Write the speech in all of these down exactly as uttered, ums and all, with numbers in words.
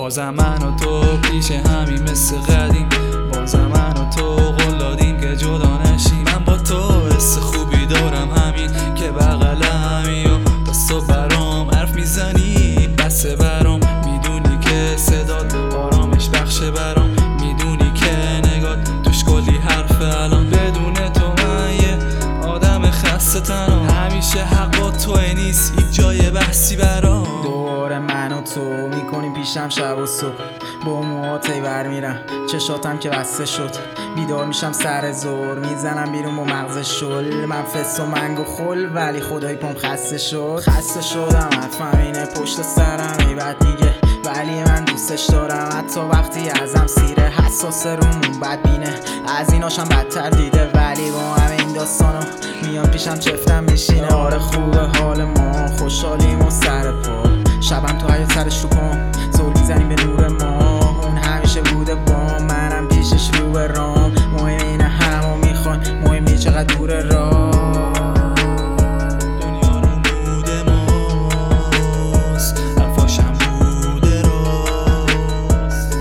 بازم من و تو پیش همین مثل قدیم، بازم من و تو قول دادیم که جدا نشیم. من با تو حس خوبی دارم همین که بغلمی و بس تو برام حرف میزنی بسه برام. میدونی که صدات آرامش بخشه برام، میدونی که نگات توش کلی حرف الان. بدون تو من یه آدم خسته تنم، همیشه حق با توی نیست یک جای بحثی برام. دوباره من و تو میکنیم پیشم شب و صبح، با موهات بر میرم چشاتم که بسته شد. بیدار میشم سر زور میزنم بیرون با مغز شل. من فس و منگ و خل ولی خدای پام خسته شد. خسته شدم حرفم اینه پشت سرم ای بد دیگه، ولی من دوستش دارم حتی وقتی ازم سیره. حساس رومون بد بینه از ایناشم بدتر دیده، ولی با همین داستانو میان پیشم چفتم میشینه. آره خوبه حال ما خوشحالیم و سر پا، شبم تو حیات سرش رو پام زور میزنیم به نور ما. اون همیشه بوده با منم پیشش رو به رام. مهم اینه همو میخوان، مهم نیست چقدر دور راه. دنیا رو مود ماست، حرفاشم بوده راست،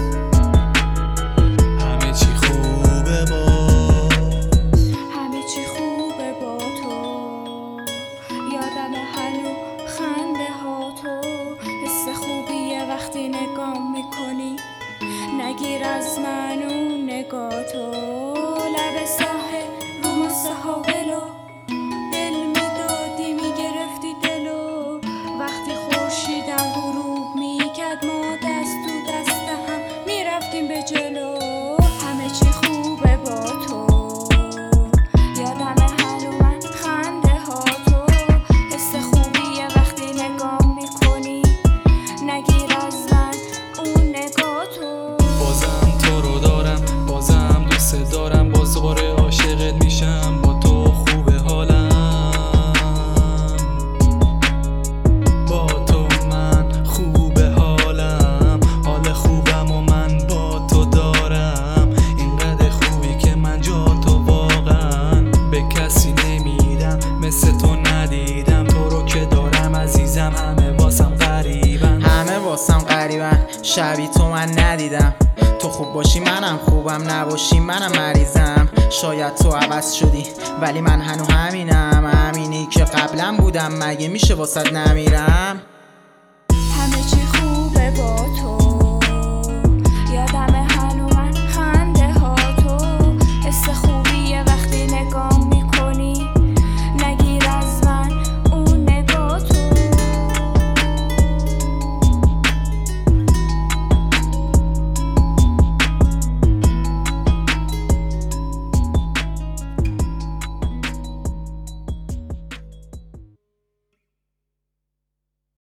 همه چی خوبه باز، همه چی خوبه با تو. یادم هنو خنده ها تو، حس خوبیه وقتی نگام میکنی. نگیر از من اون نگاه تو، لب ساحل رو ما ساحلو دل میدادی میگرفتی دلو. وقتی خورشیدم غروب میکرد ما دست تو دست هم میرفتیم به جلو. همه چی خوبه با تو. یادم هنو من خنده ها تو، حس خوبیه وقتی نگام میکنی. نگیر از من اون نگاه تو. بازم تو رو دارم، بازم دوست دارم، باز دوباره عاشقت میشم. با تو خوبه حالم، با تو من خوبه حالم. حال خوبم و من با تو دارم، اینقدر خوبی که من جا تو واقعا به کسی نمیدم، مثل تو ندیدم. تو رو که دارم عزیزم همه واسم غریبن، همه واسم غریبن شبی تو من ندیدم. تو خوب باشی منم خوبم، نباشی منم مریضم. شاید تو عوض شدی ولی من هنو همینم، همینی که قبلا بودم. مگه میشه واسد نمیرم؟ همه چی خوبه با تو.